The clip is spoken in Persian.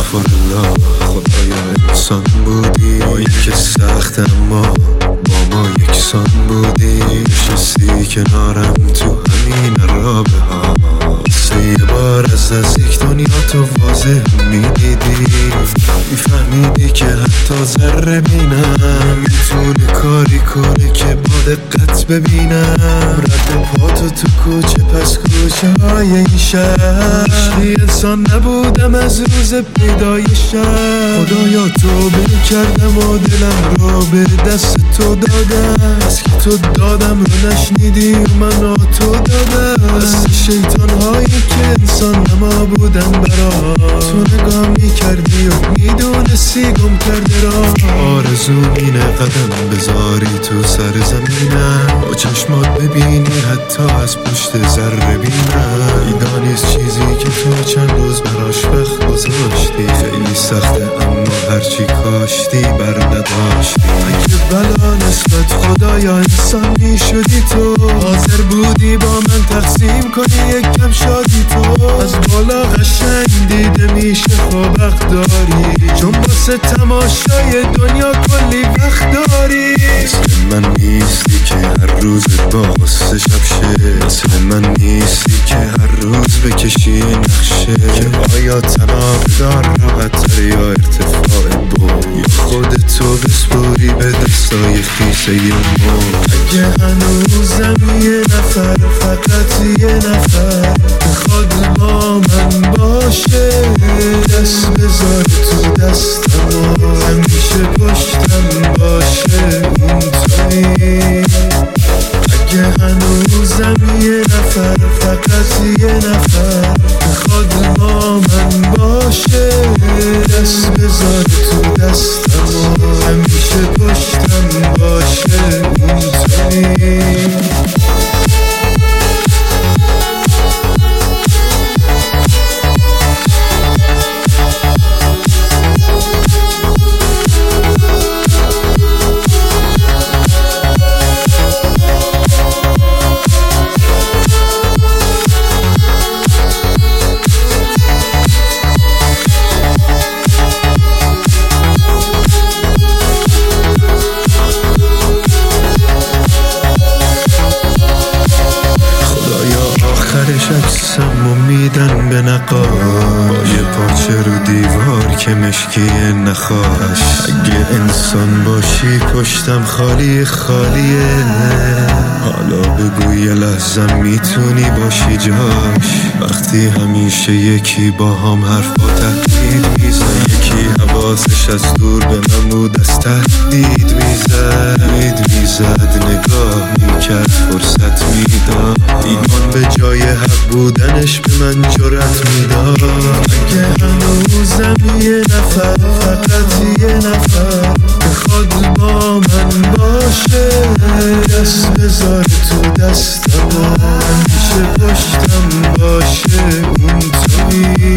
استغفرالله. خدایا انسان بودی با این که سخت اما با ما یکسان بودی. نشستی کنارم تو همین رابه ها، سه بار از نزدیک دنیا تو واضح میدیدی. میفهمیدی که حتی ذره بینم میتونه کاری کنه که با دقت ببینم. رد پاتو تو کوچه پس کوچه های این شهر، هیچ انسان نبودم از روز پیدایشم. خدایا توبه کردم و دلم رو به دست تو دادم. از که تو دادم رو نشنیدی و من تو دادم. دست شیطان هایی که انسان نما بودن برا تو نگاه میکردی و میدونستی گم کرده را. آرزو اینه قدم بذاری تو سر زمینم، با چشمات ببینی حتی از پشت ذره بینم. ایدانیست چیزی که تو چند روز براش وقت گذاشتی، خیلی سخته اما هرچی کاشتی بر نداشتی. اگه بلا نسبت خدایا انسان میشدی تو، حاضر بودی با من تقسیم کنی یک کم شادی تو. از بالا قشنگ دیده میشه خب وقت داری، چون واسه تماشای دنیا کلی وقت داری. مثل من نیستی که هر روز با غصه شب شه، مثل من نیستی که هر روز بکشی نقشه. که آیا تنابدار راحت‌تر یا ارتفاع بود، یا خودتو بسپوری به دستای خیسه ما. اگه هنوزم یه نفر، فقط یه نفر بخواد با من باشه، دست بذار تو دستم و همیشه پشتم باشه اون تویی. اگه هنوزم یه نفر، فقط یه نفر بخواد با من باشه، دست بذار تو دستم و همیشه پشتم باشه اون تویی. عکسم و میدن به نقاش، با یه پارچه رو دیوار که مشکیه نخواش. اگه انسان باشی پشتم خالی خالیه، حالا بگو یه لحظه میتونی باشی جاش. وقتی همیشه یکی با هم حرف با تهدید میزد، یکی حواسش از دور به من بود از تهدید میزد نگاه میکرد فرصت میداد، ایمان به جای حق بودنش به من جرأت میداد. اگه هنوزم یه نفر، فقط یه نفر بخواد با من باشه، دست بذار تو دستم و همیشه پشتم باشه اون تویی.